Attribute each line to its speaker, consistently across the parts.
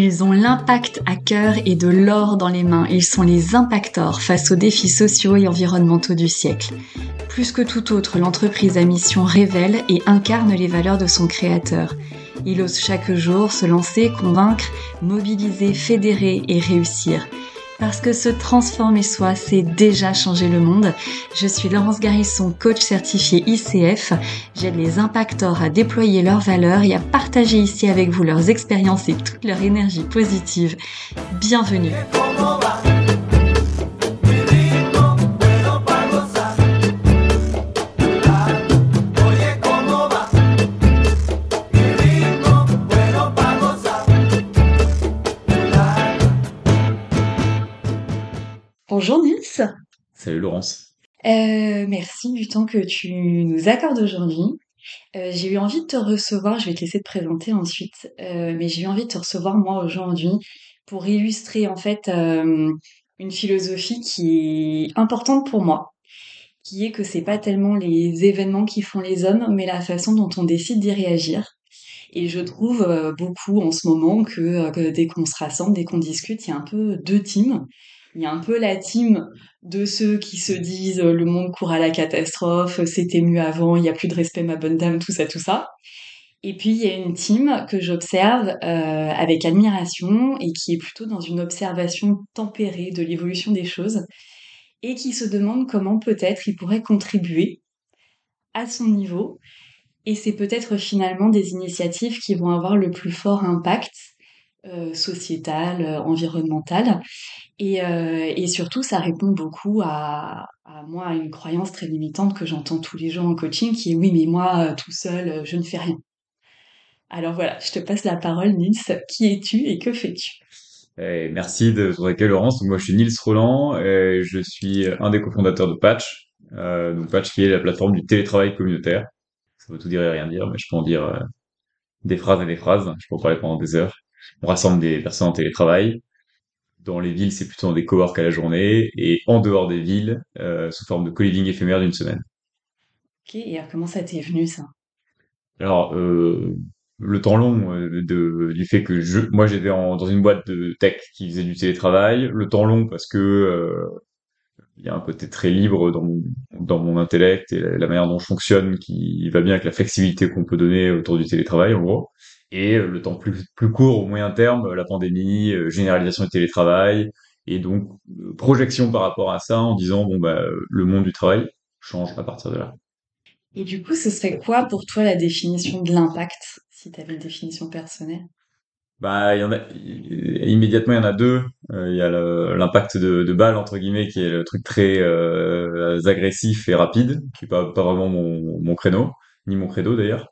Speaker 1: Ils ont l'impact à cœur et de l'or dans les mains. Ils sont les impactors face aux défis sociaux et environnementaux du siècle. Plus que tout autre, l'entreprise à mission révèle et incarne les valeurs de son créateur. Il ose chaque jour se lancer, convaincre, mobiliser, fédérer et réussir. Parce que se transformer soi, c'est déjà changer le monde. Je suis Laurence Garisson, coach certifié ICF. J'aide les impactors à déployer leurs valeurs et à partager ici avec vous leurs expériences et toute leur énergie positive. Bienvenue. Bonjour Nils.
Speaker 2: Salut Laurence.
Speaker 1: Merci du temps que tu nous accordes aujourd'hui. J'ai eu envie de te recevoir, je vais te laisser te présenter ensuite, mais j'ai eu envie de te recevoir moi aujourd'hui pour illustrer en fait une philosophie qui est importante pour moi, qui est que c'est pas tellement les événements qui font les hommes, mais la façon dont on décide d'y réagir. Et je trouve beaucoup en ce moment que dès qu'on se rassemble, dès qu'on discute, il y a un peu deux teams. Il y a un peu la team de ceux qui se disent le monde court à la catastrophe, c'était mieux avant, il n'y a plus de respect ma bonne dame, tout ça, tout ça. Et puis il y a une team que j'observe avec admiration et qui est plutôt dans une observation tempérée de l'évolution des choses et qui se demande comment peut-être il pourrait contribuer à son niveau, et c'est peut-être finalement des initiatives qui vont avoir le plus fort impact sociétal, environnemental. Et surtout, ça répond beaucoup à moi, à une croyance très limitante que j'entends tous les jours en coaching, qui est oui, mais moi, tout seul, je ne fais rien. Alors voilà, je te passe la parole, Nils. Qui es-tu et que fais-tu?
Speaker 2: Merci de ton accueil Laurence. Donc, moi je suis Nils Roland et je suis un des cofondateurs de Patch. Donc Patch qui est la plateforme du télétravail communautaire. Ça veut tout dire et rien dire, mais je peux en dire des phrases et des phrases. Je peux en parler pendant des heures. On rassemble des personnes en télétravail. Dans les villes, c'est plutôt dans des coworks à la journée et en dehors des villes, sous forme de co-living éphémère d'une semaine.
Speaker 1: Ok, et alors comment ça t'est venu ça?
Speaker 2: Alors, le temps long du fait que moi j'étais dans une boîte de tech qui faisait du télétravail, le temps long parce que il y a un côté très libre dans mon intellect et la manière dont je fonctionne qui va bien avec la flexibilité qu'on peut donner autour du télétravail en gros. Et le temps plus court au moyen terme, la pandémie, généralisation du télétravail et donc projection par rapport à ça en disant bon bah le monde du travail change à partir de là.
Speaker 1: Et du coup, ce serait quoi pour toi la définition de l'impact, si tu avais une définition personnelle?
Speaker 2: Bah, il y en a immédiatement il y en a deux. Il y a l'impact de balle entre guillemets qui est le truc très agressif et rapide, qui est pas vraiment mon créneau, ni mon credo d'ailleurs.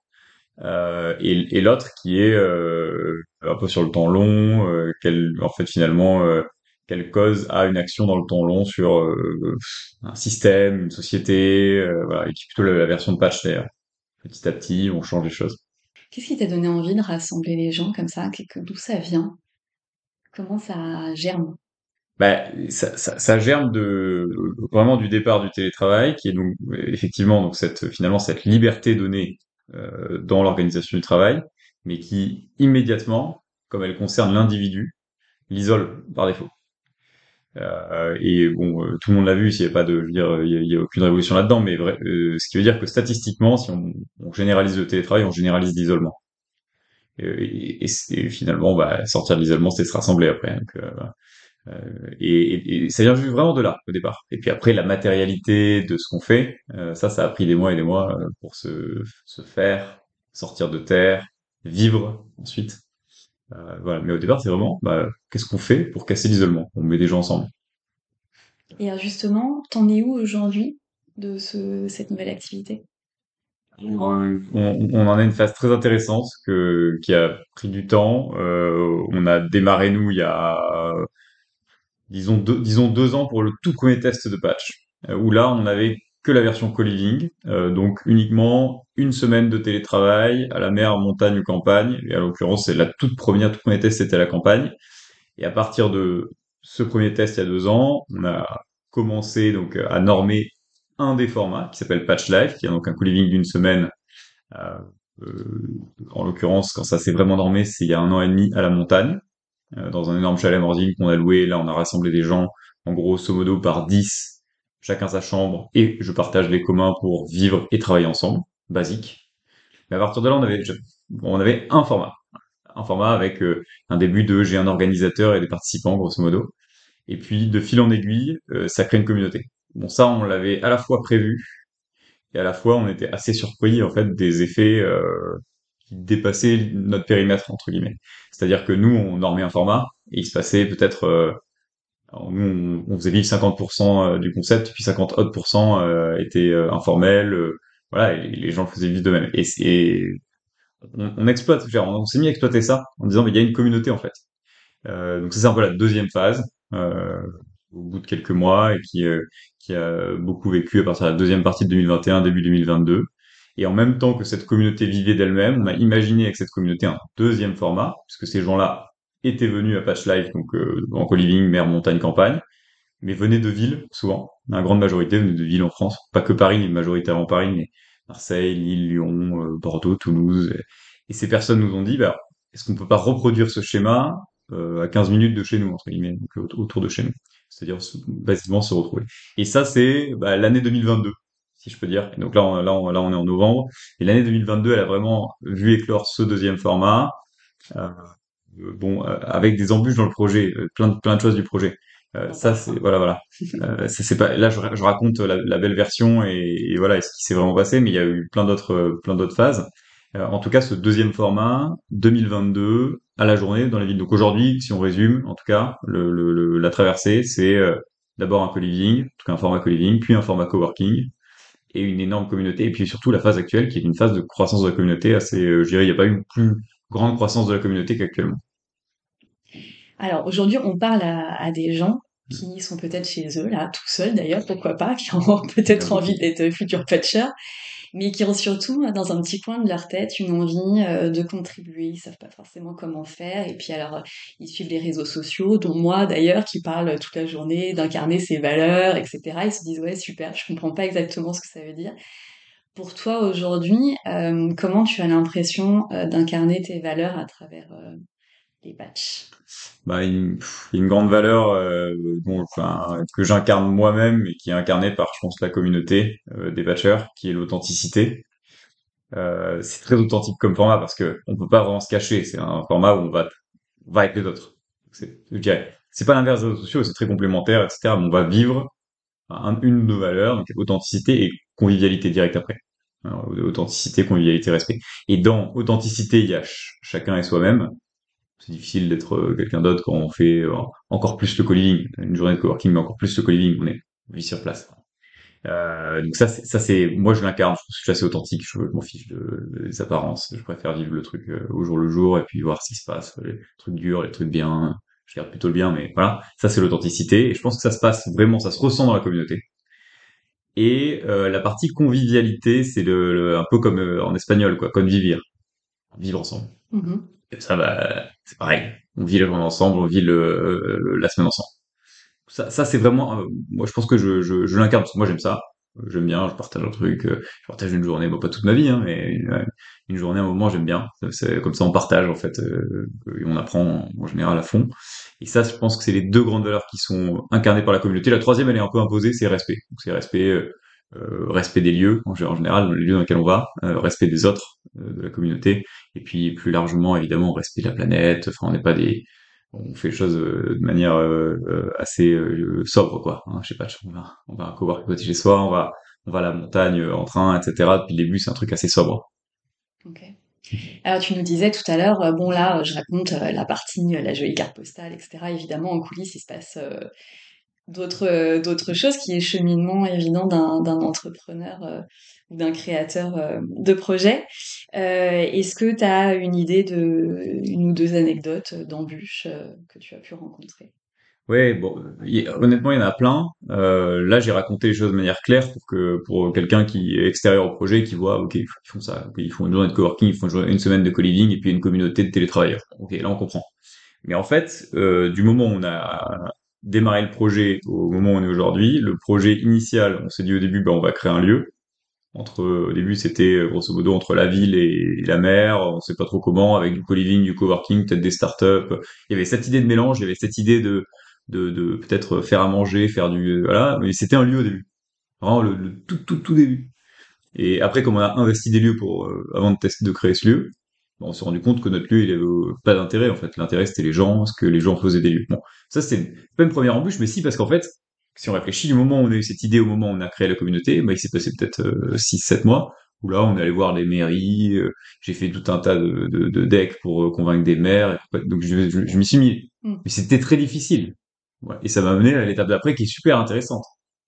Speaker 2: Et l'autre qui est un peu sur le temps long, en fait finalement quelle cause a une action dans le temps long sur un système, une société, voilà, et qui est plutôt la version de patch d'ailleurs. Petit à petit, on change les choses.
Speaker 1: Qu'est-ce qui t'a donné envie de rassembler les gens comme ça? D'où ça vient? Comment ça germe?
Speaker 2: Bah, ça germe vraiment du départ du télétravail, qui est donc effectivement donc finalement cette liberté donnée dans l'organisation du travail, mais qui immédiatement, comme elle concerne l'individu, l'isole par défaut. Et bon, tout le monde l'a vu, s'il n'y a pas de, je veux dire, il y a aucune révolution là-dedans, mais ce qui veut dire que statistiquement, si on généralise le télétravail, on généralise l'isolement. Et finalement, bah, sortir de l'isolement, c'est se rassembler après. Hein. Donc, et ça vient juste vraiment de là au départ. Et puis après la matérialité de ce qu'on fait, ça a pris des mois et des mois pour se faire sortir de terre, vivre ensuite. Voilà. Mais au départ c'est vraiment bah, qu'est-ce qu'on fait pour casser l'isolement? On met des gens ensemble.
Speaker 1: Et alors justement, t'en es où aujourd'hui de cette nouvelle activité?
Speaker 2: On en a une phase très intéressante qui a pris du temps. On a démarré nous il y a disons 2 ans pour le tout premier test de patch, où là on avait que la version co-living, donc uniquement une semaine de télétravail à la mer, montagne ou campagne. Et à l'occurrence, c'est la tout premier test c'était à la campagne. Et à partir de ce premier test il y a 2 ans, on a commencé donc à normer un des formats qui s'appelle Patch Life, qui est donc un co-living d'une semaine. Euh, en l'occurrence, quand ça s'est vraiment normé, c'est il y a 1 an et demi à la montagne, dans un énorme chalet Mordine qu'on a loué. Là, on a rassemblé des gens, en grosso modo par 10, chacun sa chambre, et je partage les communs pour vivre et travailler ensemble, basique. Mais à partir de là, on avait un format avec un début de j'ai un organisateur et des participants, grosso modo. Et puis, de fil en aiguille, ça crée une communauté. Bon, ça, on l'avait à la fois prévu, et à la fois, on était assez surpris, en fait, des effets qui dépassaient notre périmètre, entre guillemets. C'est-à-dire que nous, on normait un format, et il se passait peut-être... alors nous, on faisait vivre 50% du concept, puis 50 autres pourcents étaient informels. Voilà, et les gens le faisaient vivre d'eux-mêmes. On exploite, genre, on s'est mis à exploiter ça en disant, mais il y a une communauté, en fait. Donc ça, c'est un peu la deuxième phase, euh, au bout de quelques mois, et qui a beaucoup vécu à partir de la deuxième partie de 2021, début 2022. Et en même temps que cette communauté vivait d'elle-même, on a imaginé avec cette communauté un deuxième format, puisque ces gens-là étaient venus à Patch Life, donc en co-living, mer, montagne, campagne, mais venaient de villes, souvent. La grande majorité venait de villes en France. Pas que Paris, mais majoritairement Paris, mais Marseille, Lille, Lyon, Bordeaux, Toulouse. Et ces personnes nous ont dit, bah, est-ce qu'on peut pas reproduire ce schéma à 15 minutes de chez nous, entre guillemets, donc autour de chez nous. C'est-à-dire basiquement se retrouver. Et ça, c'est bah, l'année 2022, si je peux dire. Et donc là, on est en novembre. Et l'année 2022, elle a vraiment vu éclore ce deuxième format. Euh, bon, avec des embûches dans le projet, plein de choses du projet.
Speaker 1: On
Speaker 2: Ça,
Speaker 1: parle
Speaker 2: c'est
Speaker 1: pas.
Speaker 2: voilà, voilà. Ça, c'est pas. Là, je raconte la belle version et voilà, et ce qui s'est vraiment passé, mais il y a eu plein d'autres phases. En tout cas, ce deuxième format, 2022, à la journée dans les villes. Donc aujourd'hui, si on résume, en tout cas, la traversée, c'est d'abord un co-living, en tout cas un format co-living, puis un format coworking et une énorme communauté, et puis surtout la phase actuelle qui est une phase de croissance de la communauté assez, je dirais, il n'y a pas eu une plus grande croissance de la communauté qu'actuellement.
Speaker 1: Alors aujourd'hui, on parle à des gens qui sont peut-être chez eux, là, tout seuls d'ailleurs, pourquoi pas, qui ont
Speaker 2: Il y en a
Speaker 1: peut-être envie
Speaker 2: beaucoup.
Speaker 1: d'être futurs patchers, mais qui ont surtout dans un petit coin de leur tête une envie de contribuer. Ils savent pas forcément comment faire. Et puis alors, ils suivent les réseaux sociaux, dont moi d'ailleurs, qui parle toute la journée d'incarner ses valeurs, etc. Ils se disent ouais super, je comprends pas exactement ce que ça veut dire. Pour toi aujourd'hui, comment tu as l'impression d'incarner tes valeurs à travers les patchs?
Speaker 2: Bah, il y a une grande valeur bon, enfin, que j'incarne moi-même et qui est incarnée par, je pense, la communauté des patchers, qui est l'authenticité. C'est très authentique comme format parce que on peut pas vraiment se cacher. C'est un format où on va avec les autres. Je dirais, c'est pas l'inverse des réseaux sociaux, c'est très complémentaire, etc. Mais on va vivre une de nos valeurs, donc authenticité et convivialité directe après. Alors, authenticité, convivialité, respect. Et dans authenticité, il y a chacun et soi-même. C'est difficile d'être quelqu'un d'autre quand on fait encore plus le co-living, une journée de coworking, mais encore plus le co-living, on vit sur place. Donc ça c'est, moi je l'incarne, je suis assez authentique, je m'en fiche des apparences, je préfère vivre le truc au jour le jour et puis voir ce qui se passe, les trucs durs, les trucs bien, je garde plutôt le bien, mais voilà, ça c'est l'authenticité et je pense que ça se passe vraiment, ça se ressent dans la communauté. Et la partie convivialité, c'est un peu comme en espagnol, quoi, convivir, vivre ensemble.
Speaker 1: Mhm.
Speaker 2: Et ça, bah, c'est pareil. On vit la journée ensemble, on vit la semaine ensemble. Ça c'est vraiment, moi je pense que je l'incarne parce que moi j'aime ça. J'aime bien, je partage un truc, je partage une journée, bon pas toute ma vie, hein, mais une journée, un moment j'aime bien. C'est comme ça on partage en fait, et on apprend en général à fond. Et ça, je pense que c'est les deux grandes valeurs qui sont incarnées par la communauté. La troisième, elle est un peu imposée, c'est respect. Donc c'est respect, respect des lieux en général, dans les lieux dans lesquels on va, respect des autres, de la communauté, et puis plus largement évidemment respect de la planète. Enfin, on n'est pas des on fait les choses de manière assez sobre quoi, hein. Je sais pas, on va à un coworking chez soi, on va à la montagne en train, etc. Depuis le début, c'est un truc assez sobre.
Speaker 1: Ok. Alors tu nous disais tout à l'heure, bon là, je raconte la partie, la jolie carte postale, etc. Évidemment, en coulisses, il se passe d'autres choses qui est le cheminement évident d'un entrepreneur ou d'un créateur de projet. Est-ce que tu as une idée de une ou deux anecdotes d'embûches que tu as pu rencontrer?
Speaker 2: Ouais, bon, honnêtement, il y en a plein. Là, j'ai raconté les choses de manière claire pour quelqu'un qui est extérieur au projet, qui voit, ok, ils font ça, ok, ils font une journée de coworking, ils font une semaine de co-living et puis une communauté de télétravailleurs. Ok, là, on comprend. Mais en fait, du moment où on a démarré le projet au moment où on est aujourd'hui, le projet initial, on s'est dit au début, bah, on va créer un lieu. Au début, c'était grosso modo entre la ville et la mer, on sait pas trop comment, avec du co-living, du coworking, peut-être des startups. Il y avait cette idée de mélange, il y avait cette idée de peut-être faire à manger, faire du, voilà, mais c'était un lieu au début. Vraiment le tout début. Et après, comme on a investi des lieux avant de tester, de créer ce lieu, bon, on s'est rendu compte que notre lieu, il avait pas d'intérêt, en fait. L'intérêt, c'était les gens, ce que les gens faisaient des lieux. Bon, ça, c'était pas une première embûche, mais si, parce qu'en fait, si on réfléchit, du moment où on a eu cette idée, au moment où on a créé la communauté, bah, il s'est passé peut-être 6-7 mois, où là, on est allé voir les mairies, j'ai fait tout un tas de decks pour convaincre des maires, donc je m'y suis mis.
Speaker 1: Mm.
Speaker 2: Mais c'était très difficile. Ouais. Et ça m'a mené à l'étape d'après qui est super intéressante.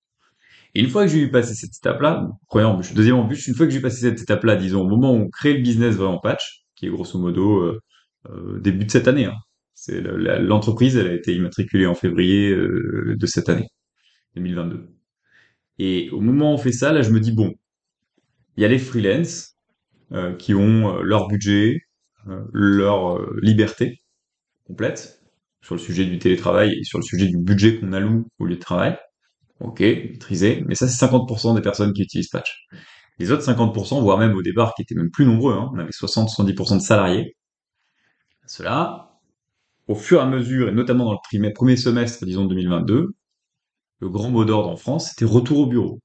Speaker 2: Et une fois que j'ai eu passé cette étape-là, première embûche, deuxième embûche, une fois que j'ai passé cette étape-là, disons, au moment où on crée le business vraiment patch, qui est grosso modo début de cette année, hein. L'entreprise, elle a été immatriculée en février de cette année, 2022. Et au moment où on fait ça, là, je me dis, bon, il y a les freelance qui ont leur budget, leur liberté complète sur le sujet du télétravail et sur le sujet du budget qu'on alloue au lieu de travail. Ok, maîtrisé. Mais ça, c'est 50% des personnes qui utilisent Patch. Les autres 50%, voire même au départ, qui étaient même plus nombreux, hein, on avait 60-70% de salariés, ceux-là, au fur et à mesure, et notamment dans le premier semestre, disons 2022, le grand mot d'ordre en France, c'était retour au bureau.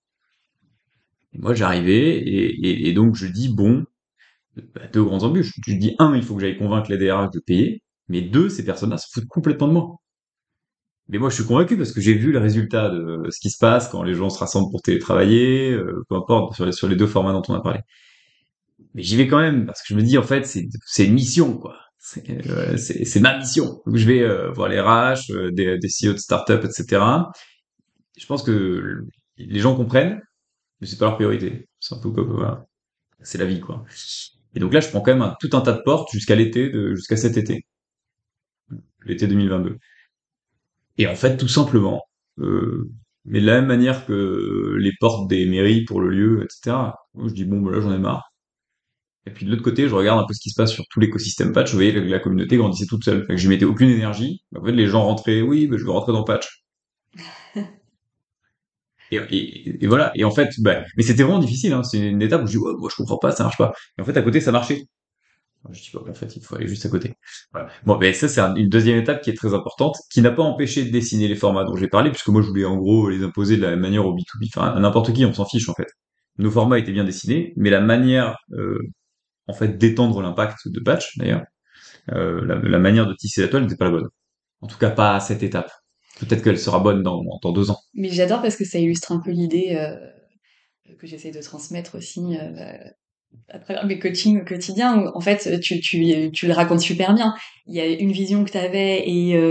Speaker 2: Et moi, j'arrivais, et donc je dis, bon, bah, deux grandes embûches. Je dis, un, il faut que j'aille convaincre les DRH de payer, mais deux, ces personnes-là se foutent complètement de moi. Mais moi, je suis convaincu parce que j'ai vu le résultat de ce qui se passe quand les gens se rassemblent pour télétravailler, peu importe, sur les deux formats dont on a parlé. Mais j'y vais quand même parce que je me dis en fait c'est une mission quoi. C'est ma mission. Donc je vais voir les RH, des CEO de start-up, etc. Je pense que les gens comprennent, mais c'est pas leur priorité. C'est un peu comme voilà. C'est la vie quoi. Et donc là je prends quand même tout un tas de portes jusqu'à cet été, l'été 2022. Et en fait tout simplement, mais de la même manière que les portes des mairies pour le lieu, etc. Moi, je dis bon bah là j'en ai marre. Et puis de l'autre côté, je regarde un peu ce qui se passe sur tout l'écosystème patch. Vous voyez, la communauté grandissait toute seule. Fait que j'y mettais aucune énergie. En fait, les gens rentraient, oui, je veux rentrer dans patch. Et voilà. Et en fait, bah, mais c'était vraiment difficile. Hein. C'est une étape où je dis, ouais, moi je comprends pas, ça marche pas. Et en fait, à côté, ça marchait. Je dis, en fait, il faut aller juste à côté. Voilà. Bon, mais ça, c'est une deuxième étape qui est très importante, qui n'a pas empêché de dessiner les formats dont j'ai parlé, puisque moi, je voulais en gros les imposer de la même manière au B2B. Enfin, à n'importe qui, on s'en fiche en fait. Nos formats étaient bien dessinés, mais la manière, en fait, d'étendre l'impact de patch, d'ailleurs, la manière de tisser la toile n'était pas la bonne. En tout cas, pas à cette étape. Peut-être qu'elle sera bonne dans 2 ans.
Speaker 1: Mais j'adore parce que ça illustre un peu l'idée que j'essaie de transmettre aussi à travers mes coachings quotidiens, où en fait tu le racontes super bien. Il y a une vision que tu avais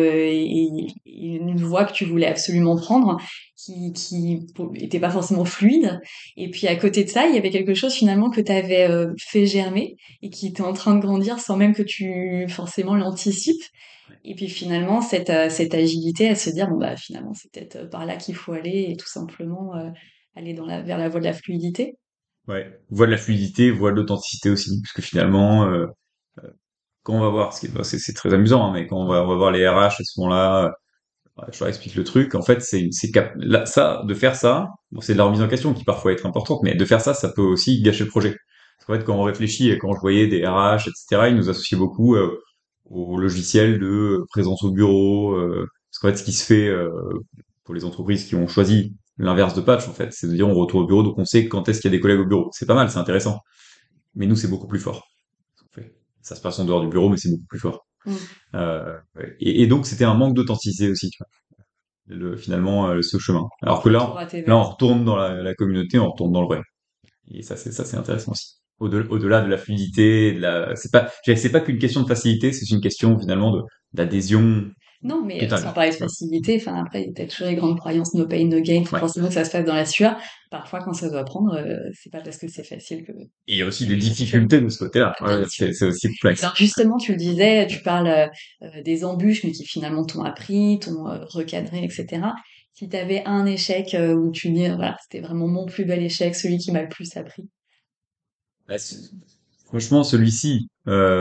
Speaker 1: et une voie que tu voulais absolument prendre qui était pas forcément fluide. Et puis à côté de ça, il y avait quelque chose finalement que tu avais fait germer et qui était en train de grandir sans même que tu forcément l'anticipes. Et puis finalement, cette agilité à se dire, bon bah finalement, c'est peut-être par là qu'il faut aller et tout simplement aller vers la voie de la fluidité.
Speaker 2: Ouais. Voie de la fluidité, voie de l'authenticité aussi, parce que finalement, quand on va voir, c'est très amusant, hein, mais quand on va voir les RH à ce moment-là, je leur explique le truc. En fait, de faire ça, bon, c'est de la remise en question qui parfois être importante, mais de faire ça, ça peut aussi gâcher le projet. Parce qu'en fait, quand on réfléchit et quand je voyais des RH, etc., ils nous associaient beaucoup au logiciel de présence au bureau. Parce qu'en fait, ce qui se fait pour les entreprises qui ont choisi l'inverse de patch, en fait, c'est de dire on retourne au bureau, donc on sait quand est-ce qu'il y a des collègues au bureau. C'est pas mal, c'est intéressant. Mais nous, c'est beaucoup plus fort. Ce qu'on fait. Ça se passe en dehors du bureau, mais c'est beaucoup plus fort.
Speaker 1: Mm.
Speaker 2: Et donc, c'était un manque d'authenticité aussi, tu vois, finalement, ce chemin. Alors que
Speaker 1: Retour à tes
Speaker 2: là, on
Speaker 1: valeurs.
Speaker 2: retourne dans la communauté, on retourne dans le vrai. Et ça, c'est intéressant aussi. Au-delà de la fluidité, c'est pas qu'une question de facilité, c'est une question finalement d'adhésion
Speaker 1: Non, mais sans
Speaker 2: totale.
Speaker 1: parler de facilité, enfin après, il y a peut-être toujours les grandes croyances no pain, no gain, faut
Speaker 2: Ouais.
Speaker 1: forcément que ça se fasse dans la sueur. Parfois, quand ça doit prendre, c'est pas parce que c'est facile que
Speaker 2: Et il y a aussi des
Speaker 1: que ça fait.
Speaker 2: difficultés de ce côté-là.
Speaker 1: Bien
Speaker 2: Ouais,
Speaker 1: sûr.
Speaker 2: c'est aussi complexe.
Speaker 1: Alors justement, tu le disais, tu parles des embûches, mais qui finalement t'ont appris, t'ont recadré, etc. Si tu avais un échec où tu dis, voilà, c'était vraiment mon plus bel échec, celui qui m'a le plus appris.
Speaker 2: Bah, franchement, celui-ci,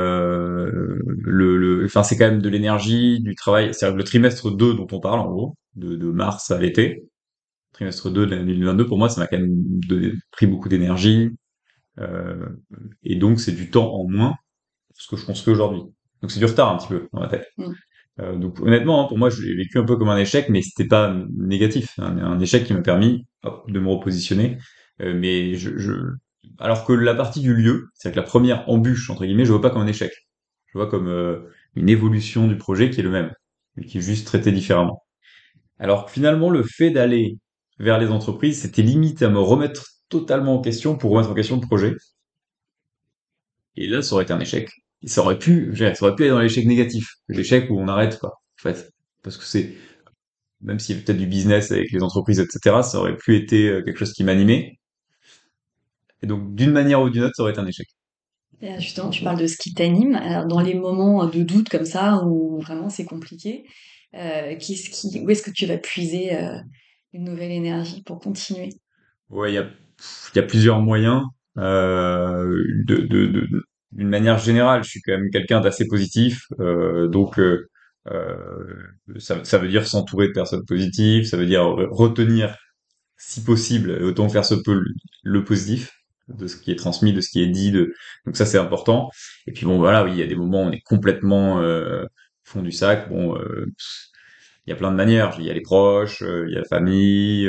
Speaker 2: enfin, c'est quand même de l'énergie, du travail. C'est-à-dire que le trimestre 2 dont on parle, en gros, de mars à l'été, trimestre 2 de l'année 2022, pour moi, ça m'a quand même pris beaucoup d'énergie. Euh, et donc, c'est du temps en moins pour ce que je construis aujourd'hui. Donc, c'est du retard un petit peu dans ma tête.
Speaker 1: Mm.
Speaker 2: Donc, honnêtement, hein, pour moi, je l'ai vécu un peu comme un échec, mais c'était pas négatif. Un échec qui m'a permis hop, de me repositionner. Mais alors que la partie du lieu, c'est-à-dire que la première embûche, entre guillemets, je vois pas comme un échec. Je vois comme une évolution du projet qui est le même, mais qui est juste traité différemment. Alors que finalement, le fait d'aller vers les entreprises, c'était limite à me remettre totalement en question pour remettre en question le projet. Et là, ça aurait été un échec. Et ça aurait pu être dans l'échec négatif, l'échec où on arrête, quoi, en fait. Parce que même s'il y avait peut-être du business avec les entreprises, etc., ça aurait pu être quelque chose qui m'animait. Et donc, d'une manière ou d'une autre, ça aurait été un échec.
Speaker 1: Et là, justement, tu parles de ce qui t'anime. Alors, dans les moments de doute comme ça, où vraiment c'est compliqué, où est-ce que tu vas puiser une nouvelle énergie pour continuer?
Speaker 2: Ouais, il y a plusieurs moyens. D'une manière générale, je suis quand même quelqu'un d'assez positif, donc ça veut dire s'entourer de personnes positives, ça veut dire retenir, si possible, autant faire se peut le positif de ce qui est transmis, de ce qui est dit. Donc ça, c'est important. Et puis bon, voilà, oui, il y a des moments où on est complètement fond du sac. Bon, il y a plein de manières. Il y a les proches, il y a la famille,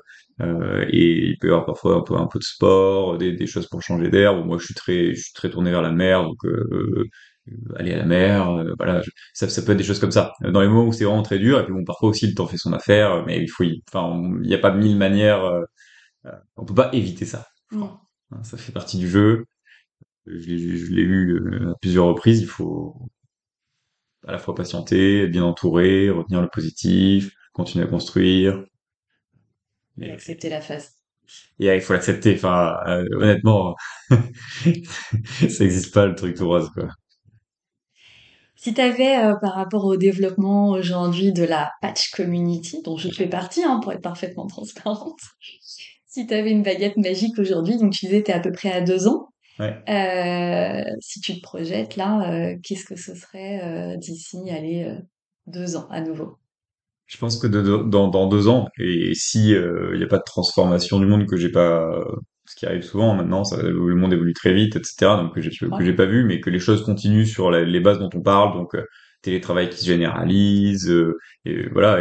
Speaker 2: et il peut y avoir parfois un peu de sport, des choses pour changer d'air. Bon, moi, je suis très tourné vers la mer, donc aller à la mer, voilà, ça peut être des choses comme ça. Dans les moments où c'est vraiment très dur, et puis bon, parfois aussi le temps fait son affaire, mais enfin, il n'y a pas mille manières, on peut pas éviter ça, je
Speaker 1: Mm.
Speaker 2: crois. Hein, ça fait partie du jeu. Je l'ai eu à plusieurs reprises. Il faut à la fois patienter, être bien entouré, retenir le positif, continuer à construire.
Speaker 1: Et
Speaker 2: Et,
Speaker 1: accepter la phase.
Speaker 2: il faut l'accepter. Enfin, honnêtement, ça existe pas le truc tout rose, quoi.
Speaker 1: Si tu avais, par rapport au développement aujourd'hui de la patch community, dont je fais partie, hein, pour être parfaitement transparente, si tu avais une baguette magique aujourd'hui, donc tu disais tu es à peu près à 2 ans,
Speaker 2: Ouais.
Speaker 1: si tu te projettes là, qu'est-ce que ce serait d'ici, allez, 2 ans à nouveau?
Speaker 2: Je pense que dans 2 ans, et si il n'y a pas de transformation du monde que j'ai pas, ce qui arrive souvent maintenant, le monde évolue très vite, etc. Donc que
Speaker 1: Ouais.
Speaker 2: j'ai pas vu, mais que les choses continuent sur les bases dont on parle, donc télétravail qui se généralise, et voilà,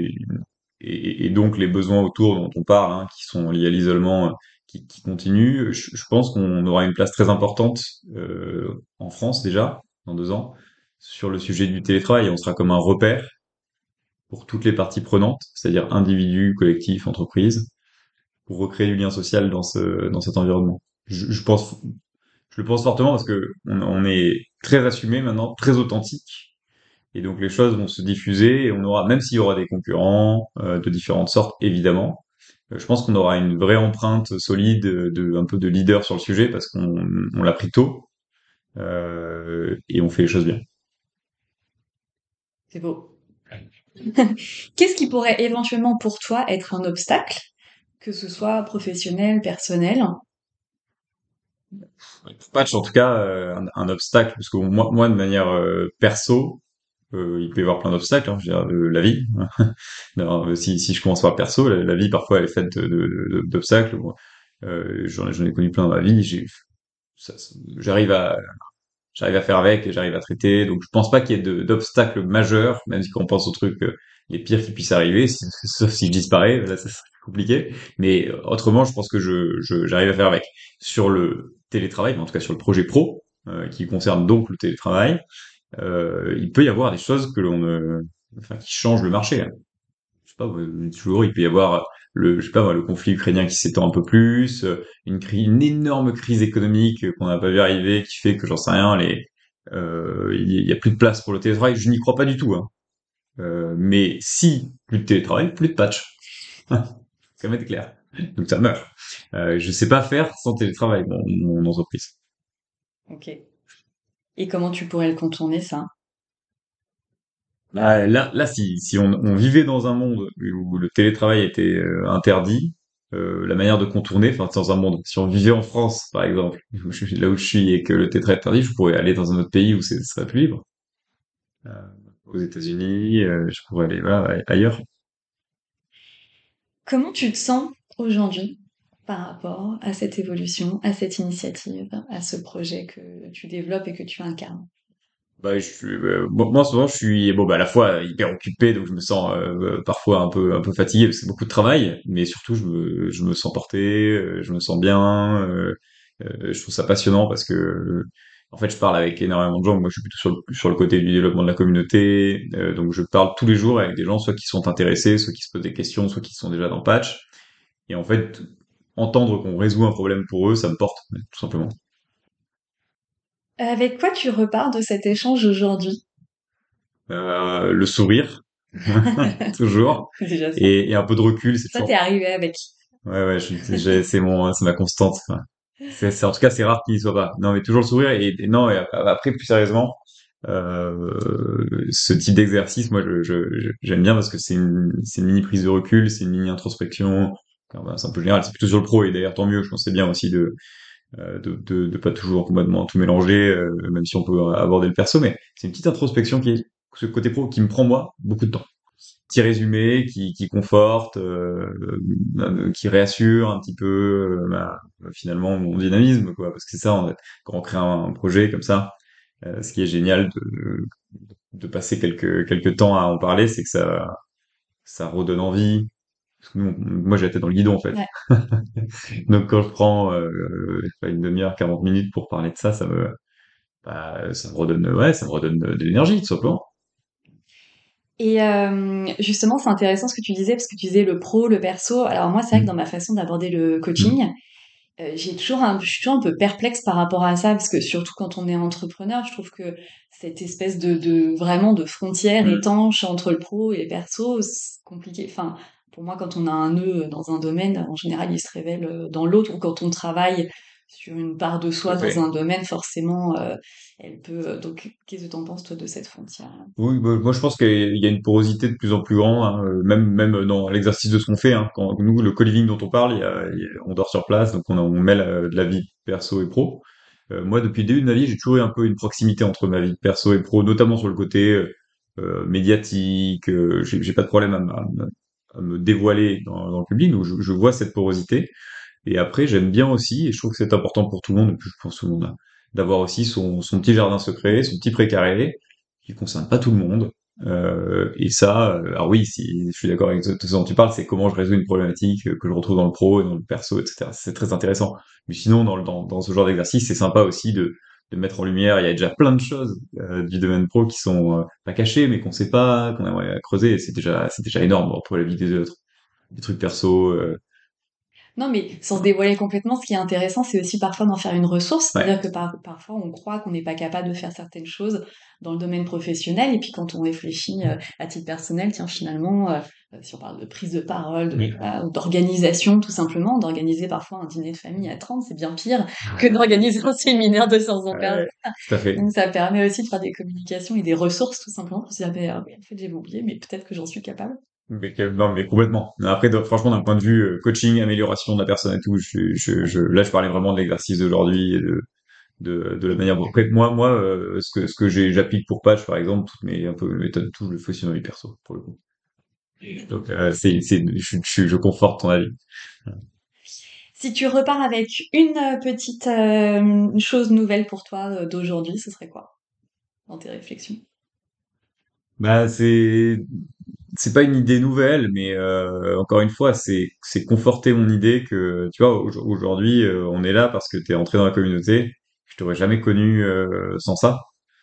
Speaker 2: et donc les besoins autour dont on parle, hein, qui sont liés à l'isolement, qui continuent. Je pense qu'on aura une place très importante en France déjà dans 2 ans sur le sujet du télétravail. On sera comme un repère pour toutes les parties prenantes, c'est-à-dire individus, collectifs, entreprises, pour recréer du lien social dans cet environnement. Je le pense fortement parce que on est très assumé maintenant, très authentique, et donc les choses vont se diffuser et on aura, même s'il y aura des concurrents de différentes sortes, évidemment, je pense qu'on aura une vraie empreinte solide un peu de leader sur le sujet parce qu'on l'a pris tôt et on fait les choses bien.
Speaker 1: C'est beau. Qu'est-ce qui pourrait éventuellement pour toi être un obstacle, que ce soit professionnel, personnel?
Speaker 2: Patch, en tout cas, un obstacle, parce que moi de manière perso, il peut y avoir plein d'obstacles, hein, je veux dire, la vie. Non, si je commence par perso, la vie parfois elle est faite d'obstacles. Bon, j'en ai connu plein dans ma vie. J'arrive à faire avec, et j'arrive à traiter. Donc je pense pas qu'il y ait d'obstacles majeurs, même si quand on pense aux trucs les pires qui puissent arriver, sauf si je disparais, là ça serait compliqué. Mais autrement, je pense que j'arrive à faire avec. Sur le télétravail, mais en tout cas sur le projet pro, qui concerne donc le télétravail, il peut y avoir des choses enfin, qui changent le marché, hein. Je sais pas, toujours, il peut y avoir je sais pas moi, le conflit ukrainien qui s'étend un peu plus, une énorme crise économique qu'on n'a pas vu arriver, qui fait que j'en sais rien, il y a plus de place pour le télétravail. Je n'y crois pas du tout, hein. Mais si plus de télétravail, plus de patch. Ça va être clair. Donc ça meurt. Je sais pas faire sans télétravail, mon entreprise.
Speaker 1: Ok. Et comment tu pourrais le contourner, ça?
Speaker 2: Là, si on vivait dans un monde où le télétravail était interdit, la manière de contourner, enfin, dans un monde, si on vivait en France, par exemple, là où je suis, et que le télétravail est interdit, je pourrais aller dans un autre pays où ce serait plus libre. Aux États-Unis, je pourrais aller voilà, ailleurs.
Speaker 1: Comment tu te sens aujourd'hui par rapport à cette évolution, à cette initiative, à ce projet que tu développes et que tu incarnes?
Speaker 2: Bah, moi, souvent, je suis, bon, bah, à la fois hyper occupé, donc je me sens parfois un peu fatigué, parce que c'est beaucoup de travail, mais surtout, je me sens porté, je me sens bien, je trouve ça passionnant parce que, en fait, je parle avec énormément de gens. Moi, je suis plutôt sur le côté du développement de la communauté, donc je parle tous les jours avec des gens, soit qui sont intéressés, soit qui se posent des questions, soit qui sont déjà dans le patch. Et en fait, entendre qu'on résout un problème pour eux, ça me porte, tout simplement.
Speaker 1: Avec quoi tu repars de cet échange aujourd'hui?
Speaker 2: Le sourire, toujours,
Speaker 1: Déjà ça.
Speaker 2: et un peu de recul, c'est
Speaker 1: Ça, t'es
Speaker 2: toujours.
Speaker 1: arrivé avec.
Speaker 2: Ouais, ouais, c'est ma constante. Enfin, en tout cas, c'est rare qu'il n'y soit pas. Non, mais toujours le sourire et non. Et après, plus sérieusement, ce type d'exercice, moi, j'aime bien parce que c'est une mini prise de recul, c'est une mini introspection. Enfin, bah, c'est un peu général, c'est plutôt sur le pro et d'ailleurs tant mieux. Je pense que c'est bien aussi de pas toujours complètement tout mélanger, même si on peut aborder le perso, mais c'est une petite introspection qui est ce côté pro qui me prend moi beaucoup de temps. Petit résumé qui conforte, qui réassure un petit peu finalement mon dynamisme, quoi, parce que c'est ça en fait, quand on crée un projet comme ça, ce qui est génial de passer quelques temps à en parler, c'est que ça redonne envie. Parce que moi j'ai la tête dans le guidon en fait.
Speaker 1: Ouais.
Speaker 2: Donc quand je prends je sais pas, une demi-heure, 40 minutes pour parler de ça, ça me redonne, ouais, ça me redonne de l'énergie, tout simplement.
Speaker 1: Et justement, c'est intéressant ce que tu disais, parce que tu disais le pro, le perso. Alors moi, c'est vrai que dans
Speaker 2: Mm.
Speaker 1: ma façon d'aborder le
Speaker 2: Mm.
Speaker 1: coaching, je suis toujours un peu perplexe par rapport à ça, parce que surtout quand on est entrepreneur, je trouve que cette espèce vraiment de frontière
Speaker 2: Mm.
Speaker 1: étanche entre le pro et le perso, c'est compliqué. Enfin, pour moi, quand on a un nœud dans un domaine, en général, il se révèle dans l'autre, ou quand on travaille sur une part de
Speaker 2: Tout
Speaker 1: soi
Speaker 2: à
Speaker 1: dans un
Speaker 2: fait.
Speaker 1: domaine, forcément, elle peut. Donc, qu'est-ce que t'en penses, toi, de cette frontière?
Speaker 2: Oui, bah, moi je pense qu'il y a une porosité de plus en plus grande, hein, même dans l'exercice de ce qu'on fait. Hein, quand nous, le co-living dont on parle, on dort sur place, donc on mêle de la vie perso et pro. Moi, depuis le début de ma vie, j'ai toujours eu un peu une proximité entre ma vie perso et pro, notamment sur le côté médiatique. J'ai pas de problème à me dévoiler dans le public, donc je vois cette porosité. Et après, j'aime bien aussi, et je trouve que c'est important pour tout le monde, et puis je pense tout le monde, hein, d'avoir aussi son petit jardin secret, son petit précaré, qui concerne pas tout le monde. Et ça, alors oui, si je suis d'accord avec tout ce dont tu parles, c'est comment je résous une problématique que je retrouve dans le pro et dans le perso, etc. C'est très intéressant. Mais sinon, dans ce genre d'exercice, c'est sympa aussi de mettre en lumière. Il y a déjà plein de choses du domaine pro qui sont pas cachées, mais qu'on sait pas, qu'on aimerait creuser. Et c'est déjà énorme pour la vie des autres. Des trucs perso.
Speaker 1: Non, mais sans se dévoiler complètement, ce qui est intéressant, c'est aussi parfois d'en faire une ressource.
Speaker 2: Ouais.
Speaker 1: C'est-à-dire que parfois, on croit qu'on n'est pas capable de faire certaines choses dans le domaine professionnel. Et puis, quand on réfléchit à titre personnel, tiens, finalement, si on parle de prise de parole,
Speaker 2: Oui.
Speaker 1: voilà, ou d'organisation, tout simplement, d'organiser parfois un dîner de famille à 30, c'est bien pire que d'organiser un séminaire de 500 personnes.
Speaker 2: Ouais, tout à fait.
Speaker 1: Donc, ça permet aussi de faire des communications et des ressources, tout simplement, pour se dire, ah oui, en fait, j'ai oublié, mais peut-être que j'en suis capable.
Speaker 2: Non, mais complètement. Après, franchement, d'un point de vue coaching, amélioration de la personne et tout, là, je parlais vraiment de l'exercice d'aujourd'hui et de la manière dont. Après, ce que j'applique pour Patch, par exemple, toutes mes, un peu, mes méthodes, tout, je le fais aussi dans les perso, pour le coup. Donc, je conforte ton avis.
Speaker 1: Si tu repars avec une petite chose nouvelle pour toi d'aujourd'hui, ce serait quoi dans tes réflexions?
Speaker 2: Bah, c'est pas une idée nouvelle, mais encore une fois, c'est conforter mon idée que, tu vois, aujourd'hui, on est là parce que t'es entré dans la communauté. Je t'aurais jamais connu sans ça.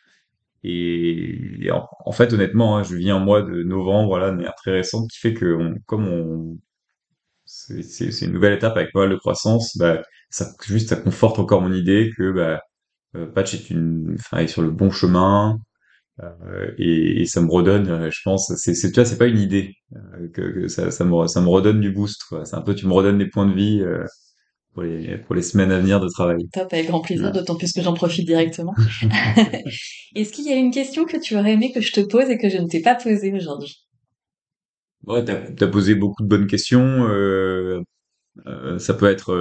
Speaker 2: Et en fait, honnêtement, hein, je vis un mois de novembre, là, de manière très récente, qui fait que, c'est une nouvelle étape avec pas mal de croissance, bah, ça conforte encore mon idée que, bah, Patch enfin, est sur le bon chemin, et ça me redonne, je pense, tu vois, c'est pas une idée, que ça me redonne du boost, quoi. C'est un peu, tu me redonnes des points de vie, pour les semaines à venir de travail.
Speaker 1: Top, avec grand plaisir,
Speaker 2: Voilà.
Speaker 1: d'autant plus que j'en profite directement. Est-ce qu'il y a une question que tu aurais aimé que je te pose et que je ne t'ai pas posée aujourd'hui?
Speaker 2: Ouais, t'as posé beaucoup de bonnes questions. Ça peut être,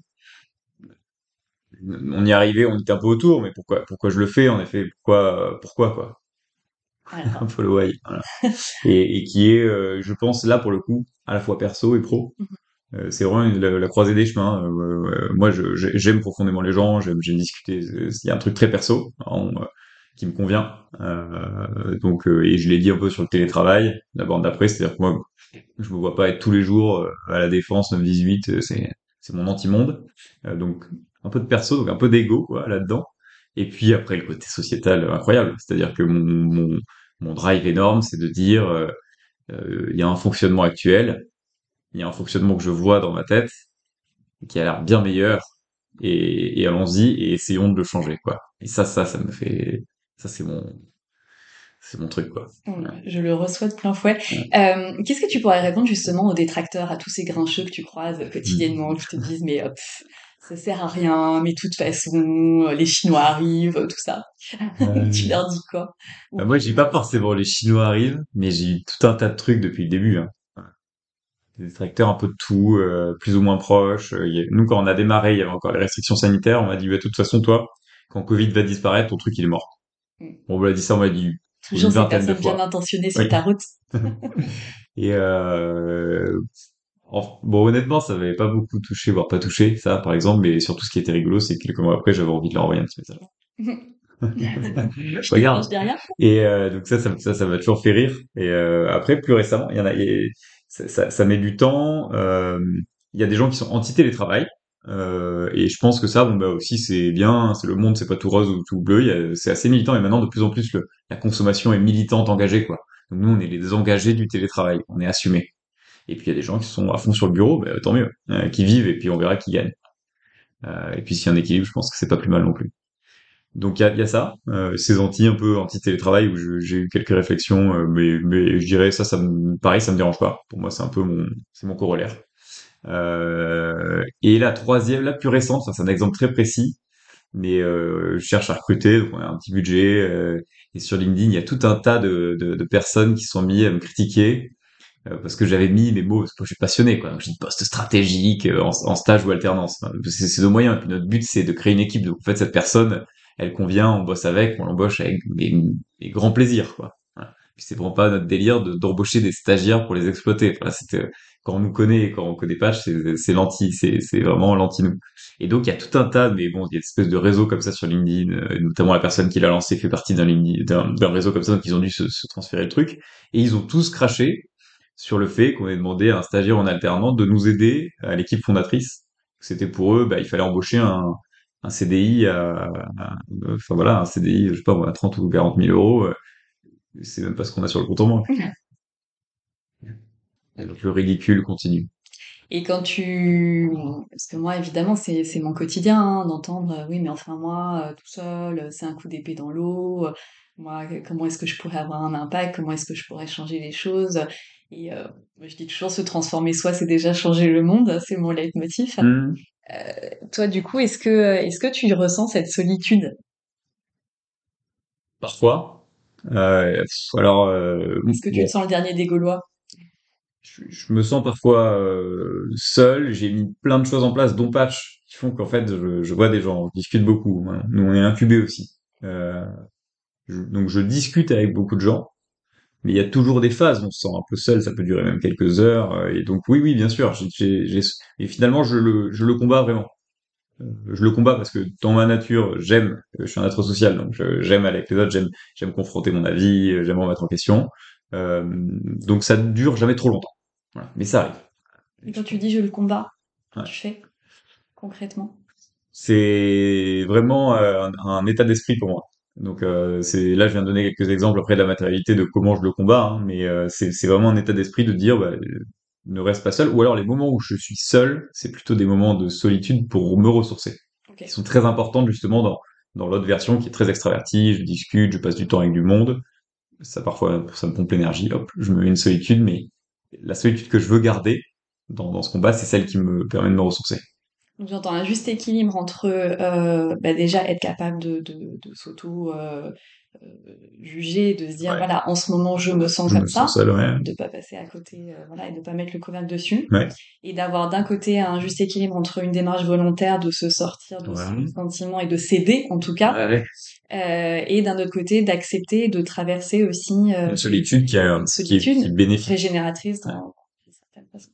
Speaker 2: on y arrivait, on était un peu autour, mais pourquoi je le fais, en effet, pourquoi quoi, un
Speaker 1: Alors,
Speaker 2: peu le why, voilà. Et qui est, je pense là pour le coup, à la fois perso et pro.
Speaker 1: Mhm.
Speaker 2: C'est vraiment la croisée des chemins. Moi, j'aime profondément les gens, j'aime discuter. Il y a un truc très perso hein, qui me convient. Donc, et je l'ai dit un peu sur le télétravail, d'abord d'après, c'est-à-dire que moi, je me vois pas être tous les jours à la défense 9-18, c'est mon anti-monde. Donc, un peu de perso, donc un peu d'ego quoi là-dedans. Et puis après, le côté sociétal incroyable, c'est-à-dire que mon drive énorme, c'est de dire, il y a un fonctionnement actuel, il y a un fonctionnement que je vois dans ma tête qui a l'air bien meilleur et allons-y et essayons de le changer quoi. Et ça me fait ça c'est mon truc quoi.
Speaker 1: Mm,
Speaker 2: Ouais.
Speaker 1: je le reçois de plein fouet.
Speaker 2: Ouais.
Speaker 1: Qu'est-ce que tu pourrais répondre justement aux détracteurs, à tous ces grincheux que tu croises quotidiennement, qui te disent mais ça sert à rien, mais de toute façon les Chinois arrivent, tout ça. Tu
Speaker 2: Euh,
Speaker 1: leur dis quoi? Ou
Speaker 2: moi, je dis pas forcément les Chinois arrivent, mais j'ai eu tout un tas de trucs depuis le début. Hein. Des détracteurs un peu de tout, plus ou moins proches. Nous, quand on a démarré, il y avait encore les restrictions sanitaires. On m'a dit, bah, de toute façon, toi, quand Covid va disparaître, ton truc, il est mort.
Speaker 1: mm,
Speaker 2: On m'a dit ça, on m'a dit une
Speaker 1: toujours ces
Speaker 2: vingtaine de
Speaker 1: personnes bien
Speaker 2: fois.
Speaker 1: intentionnées sur
Speaker 2: Oui.
Speaker 1: ta route.
Speaker 2: Et bon, honnêtement, ça m'avait pas beaucoup touché, voire pas touché, ça, par exemple. Mais surtout, ce qui était rigolo, c'est que quelques mois après, j'avais envie de leur envoyer un petit message.
Speaker 1: Je
Speaker 2: Regarde.
Speaker 1: dis rien.
Speaker 2: Et donc ça m'a toujours fait rire. Et après, plus récemment, il y en a, ça met du temps. Il y a des gens qui sont anti-télétravail. Et je pense que ça, bon bah aussi c'est bien. C'est le monde, c'est pas tout rose ou tout bleu. C'est assez militant. Et maintenant, de plus en plus, la consommation est militante, engagée quoi. Donc nous, on est les désengagés du télétravail. On est assumés. Et puis il y a des gens qui sont à fond sur le bureau, bah, tant mieux, qui vivent et puis on verra qui gagne. Et puis s'il y a un équilibre, je pense que c'est pas plus mal non plus. Donc il y a ça, ces un peu anti-télétravail où j'ai eu quelques réflexions, mais je dirais pareil, ça me dérange pas. Pour moi, c'est mon corollaire. Et la troisième, la plus récente, enfin, c'est un exemple très précis, mais je cherche à recruter, donc on a un petit budget, et sur LinkedIn, il y a tout un tas de personnes qui sont mis à me critiquer parce que j'avais mis mes mots, parce que je suis passionné, quoi. Donc, j'ai dit poste stratégique en stage ou alternance. Enfin, c'est nos moyens. Et puis notre but, c'est de créer une équipe. Donc en fait, cette personne, elle convient, on bosse avec, on l'embauche avec grand plaisir, quoi. Voilà. Puis c'est vraiment pas notre délire d'embaucher des stagiaires pour les exploiter. Voilà, quand on nous connaît et quand on connaît pas, c'est vraiment l'anti-nous. Et donc il y a tout un tas, mais bon, il y a une espèce de réseau comme ça sur LinkedIn, notamment la personne qui l'a lancé fait partie d'un réseau comme ça, donc ils ont dû se transférer le truc. Et ils ont tous craché sur le fait qu'on ait demandé à un stagiaire en alternant de nous aider à l'équipe fondatrice. C'était pour eux, bah, il fallait embaucher un CDI enfin voilà, un CDI, je sais pas, à 30 ou 40 000 euros. C'est même pas ce qu'on a sur le compte en banque. Et donc le ridicule continue.
Speaker 1: Et quand parce que moi, évidemment, c'est mon quotidien hein, d'entendre, oui, mais enfin moi, tout seul, c'est un coup d'épée dans l'eau. Moi, comment est-ce que je pourrais avoir un impact? Comment est-ce que je pourrais changer les choses? Et moi, je dis toujours, se transformer soi, c'est déjà changer le monde. C'est mon leitmotiv.
Speaker 2: Hmm.
Speaker 1: Toi, du coup, est-ce que tu ressens cette solitude?
Speaker 2: Parfois. Alors,
Speaker 1: Est-ce que tu
Speaker 2: bon,
Speaker 1: te sens le dernier des Gaulois?
Speaker 2: je me sens parfois seul. J'ai mis plein de choses en place, dont Patch, qui font qu'en fait, je vois des gens, on discute beaucoup. Voilà. Nous, on est incubés aussi. Euh, donc, je discute avec beaucoup de gens. Mais il y a toujours des phases, on se sent un peu seul, ça peut durer même quelques heures, et donc oui, oui, bien sûr, et finalement je le combats vraiment. Je le combats parce que dans ma nature, je suis un être social, donc j'aime aller avec les autres, j'aime confronter mon avis, j'aime remettre en question, donc ça ne dure jamais trop longtemps. Voilà. Mais ça arrive.
Speaker 1: Et quand tu dis je le combat,
Speaker 2: Ouais.
Speaker 1: tu fais concrètement?
Speaker 2: C'est vraiment un état d'esprit pour moi. Donc c'est là je viens de donner quelques exemples après de la matérialité de comment je le combats, hein, mais c'est vraiment un état d'esprit de dire bah, ne reste pas seul. Ou alors les moments où je suis seul, c'est plutôt des moments de solitude pour me ressourcer,
Speaker 1: Ok.
Speaker 2: qui sont très importantes justement dans l'autre version qui est très extravertie. Je discute, je passe du temps avec du monde. Ça parfois ça me pompe l'énergie. Hop, je me mets une solitude, mais la solitude que je veux garder dans ce combat, c'est celle qui me permet de me ressourcer.
Speaker 1: Donc j'entends un juste équilibre entre bah, déjà être capable de s'auto juger, de se dire
Speaker 2: Ouais.
Speaker 1: voilà en ce moment je me sens
Speaker 2: Je
Speaker 1: comme
Speaker 2: me
Speaker 1: ça,
Speaker 2: sens seul, ouais.
Speaker 1: de pas passer à côté voilà et de pas mettre le couvercle dessus
Speaker 2: Ouais.
Speaker 1: et d'avoir d'un côté un juste équilibre entre une démarche volontaire de se sortir de ce
Speaker 2: Ouais.
Speaker 1: sentiment et de céder en tout cas
Speaker 2: Ouais.
Speaker 1: et d'un autre côté d'accepter et de traverser aussi
Speaker 2: Une solitude
Speaker 1: une solitude
Speaker 2: qui est bénéfique.
Speaker 1: régénératrice
Speaker 2: Ouais.
Speaker 1: dans certaines façons.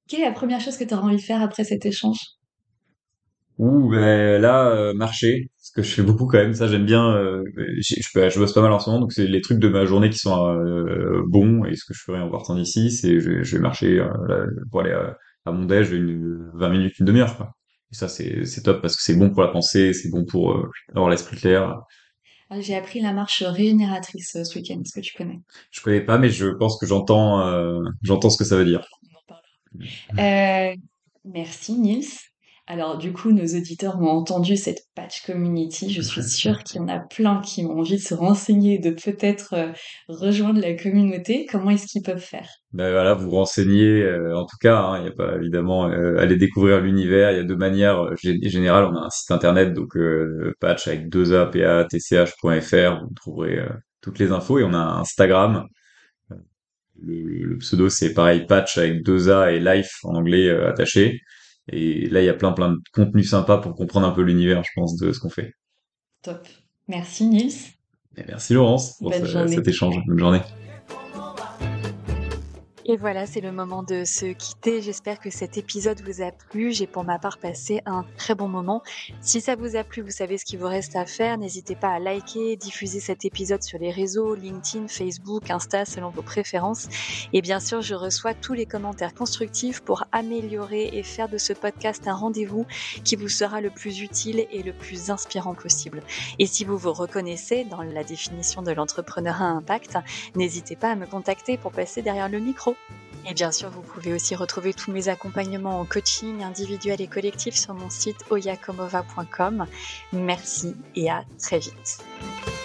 Speaker 1: Quelle est la première chose que tu auras envie de faire après cet échange?
Speaker 2: Ou ben là, marcher, parce que je fais beaucoup quand même, ça j'aime bien. Je bosse pas mal en ce moment, donc c'est les trucs de ma journée qui sont bons. Et ce que je ferai en partant d'ici, c'est je vais marcher là, pour aller à mon déj, 20 minutes, une demi-heure, quoi. Et ça c'est top parce que c'est bon pour la pensée, c'est bon pour avoir l'esprit clair.
Speaker 1: Ah, j'ai appris la marche régénératrice ce week-end, est-ce que tu connais?
Speaker 2: Je connais pas, mais je pense que j'entends ce que ça veut dire.
Speaker 1: On en parlera. Merci Nils. Alors du coup, nos auditeurs ont entendu cette patch community. Je suis sûre qu'il y en a plein qui ont envie de se renseigner et de peut-être rejoindre la communauté. Comment est-ce qu'ils peuvent faire?
Speaker 2: Ben voilà, vous renseignez, en tout cas, hein, il y a pas évidemment aller découvrir l'univers. Il y a deux manières générales. On a un site internet, donc patch avec 2 a p a t c h.fr. Vous trouverez toutes les infos. Et on a un Instagram. Le pseudo c'est pareil, patch avec 2 a et life en anglais attaché. Et là, il y a plein de contenus sympas pour comprendre un peu l'univers, je pense, de ce qu'on fait.
Speaker 1: Top. Merci Nils.
Speaker 2: Et merci Laurence pour
Speaker 1: Bonne journée.
Speaker 2: cet échange. Bonne journée.
Speaker 3: Et voilà, c'est le moment de se quitter. J'espère que cet épisode vous a plu. J'ai pour ma part passé un très bon moment. Si ça vous a plu, vous savez ce qu'il vous reste à faire. N'hésitez pas à liker, diffuser cet épisode sur les réseaux, LinkedIn, Facebook, Insta, selon vos préférences. Et bien sûr, je reçois tous les commentaires constructifs pour améliorer et faire de ce podcast un rendez-vous qui vous sera le plus utile et le plus inspirant possible. Et si vous vous reconnaissez dans la définition de l'entrepreneuriat à impact, n'hésitez pas à me contacter pour passer derrière le micro. Et bien sûr, vous pouvez aussi retrouver tous mes accompagnements en coaching individuel et collectif sur mon site oyakomova.com. Merci et à très vite.